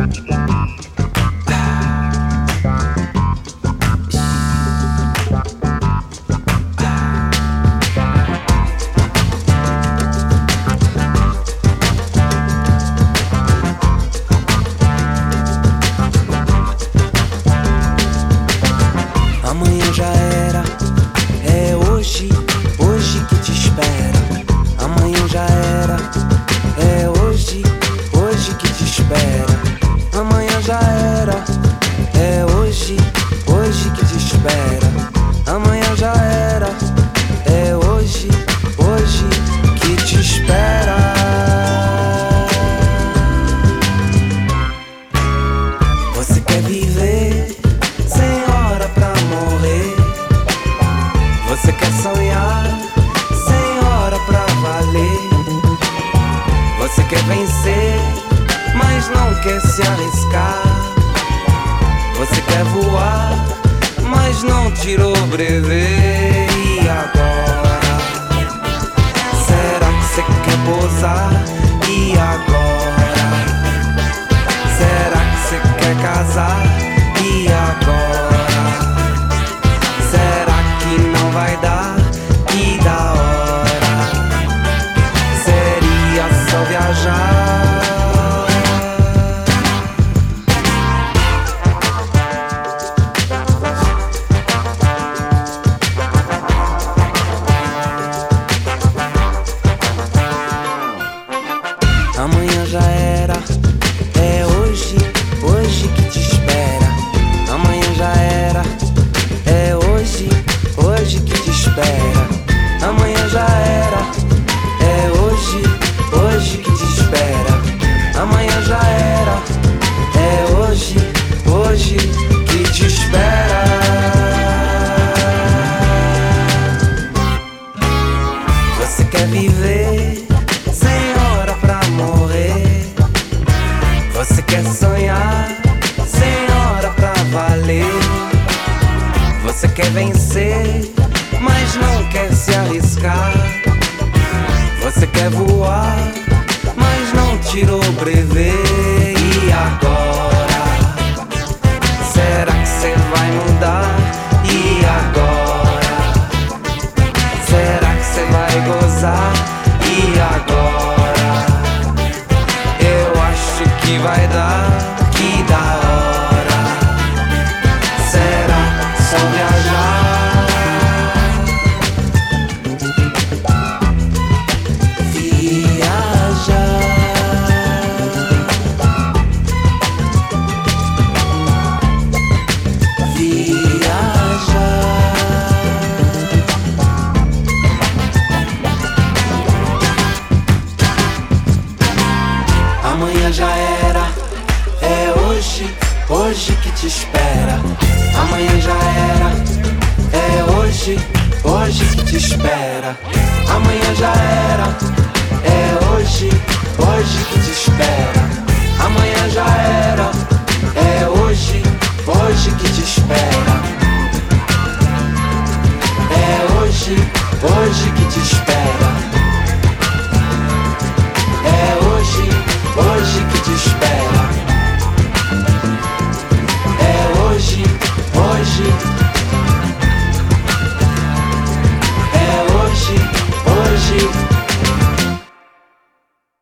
Amanhã já era, é hoje, hoje que te espera. Amanhã já era, é hoje, hoje que te espera. Amanhã já era, é hoje, hoje que te espera. Amanhã já era, é hoje, hoje que te espera. Você quer viver sem hora pra morrer? Você quer sonhar sem hora pra valer? Você quer vencer, mas não quer se arriscar. Você quer voar, mas não tirou brevet. E agora? Será que você quer pousar? E agora? Será que você quer casar? E agora? Será que não vai dar? Que da hora seria só viajar. Amanhã já era, é hoje, hoje que te espera. Amanhã já era, é hoje, hoje que te espera. Amanhã já era, é hoje, hoje que te espera. Amanhã já era, é hoje, hoje que te espera. Você quer viver sem hora pra morrer? Você quer sonhar sem hora pra valer? Você quer vencer, mas não quer se arriscar. Você quer voar, mas não tirou brevet. E agora? Será que você vai mudar? E agora? Será que você vai gozar? E agora? Eu acho que vai dar, que da hora. Será só viajar? Amanhã já era, é hoje, hoje que te espera. Amanhã já era, é hoje, hoje que te espera. Amanhã já era, é hoje,